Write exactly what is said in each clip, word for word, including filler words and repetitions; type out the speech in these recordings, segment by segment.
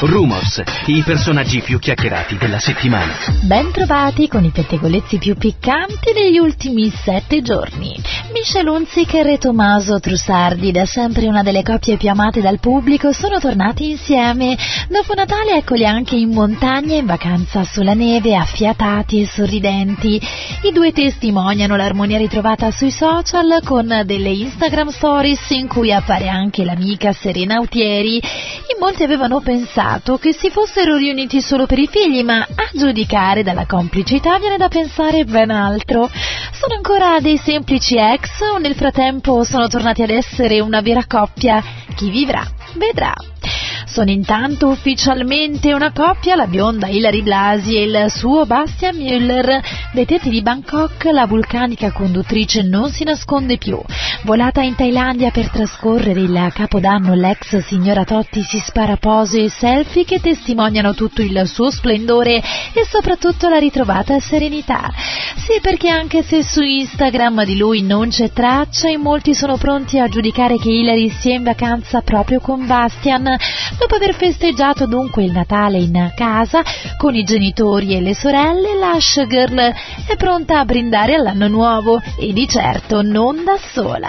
Rumors, i personaggi più chiacchierati della settimana. Ben trovati con i pettegolezzi più piccanti degli ultimi sette giorni. Michelle Hunziker e Tommaso Trussardi, da sempre una delle coppie più amate dal pubblico, sono tornati insieme. Dopo Natale eccoli anche in montagna in vacanza sulla neve, affiatati e sorridenti. I due testimoniano l'armonia ritrovata sui social con delle Instagram stories in cui appare anche l'amica Serena Autieri. In molti avevano pensato che si fossero riuniti solo per i figli, ma a giudicare dalla complicità viene da pensare ben altro. Sono ancora dei semplici ex o nel frattempo sono tornati ad essere una vera coppia? Chi vivrà vedrà. Sono intanto ufficialmente una coppia la bionda Hilary Blasi e il suo Bastian Müller. Dai tetti di Bangkok la vulcanica conduttrice non si nasconde più. Volata in Thailandia per trascorrere il capodanno, l'ex signora Totti si spara pose e selfie che testimoniano tutto il suo splendore e soprattutto la ritrovata serenità. Sì, perché anche se su Instagram di lui non c'è traccia, in molti sono pronti a giudicare che Hilary sia in vacanza proprio con Bastian. Dopo aver festeggiato dunque il Natale in casa con i genitori e le sorelle, la showgirl è pronta a brindare all'anno nuovo e di certo non da sola.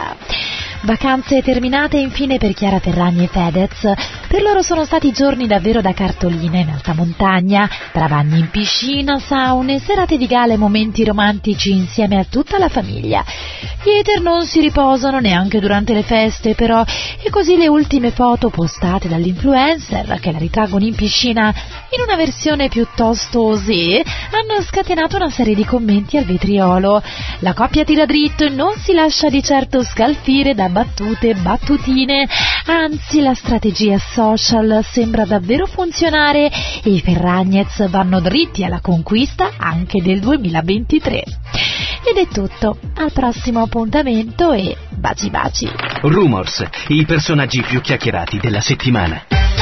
Vacanze terminate infine per Chiara Ferragni e Fedez. Per loro sono stati giorni davvero da cartolina in alta montagna, tra bagni in piscina, saune, serate di gala e momenti romantici insieme a tutta la famiglia. Gli hater non si riposano neanche durante le feste, però, e così le ultime foto postate dall'influencer, che la ritraggono in piscina in una versione piuttosto osé, hanno scatenato una serie di commenti al vetriolo. La coppia tira dritto e non si lascia di certo scalfire da battute e battutine, anzi la strategia social sembra davvero funzionare e i Ferragnez vanno dritti alla conquista anche del duemilaventitré. Ed è tutto, al prossimo appuntamento e baci baci. Rumors, i personaggi più chiacchierati della settimana.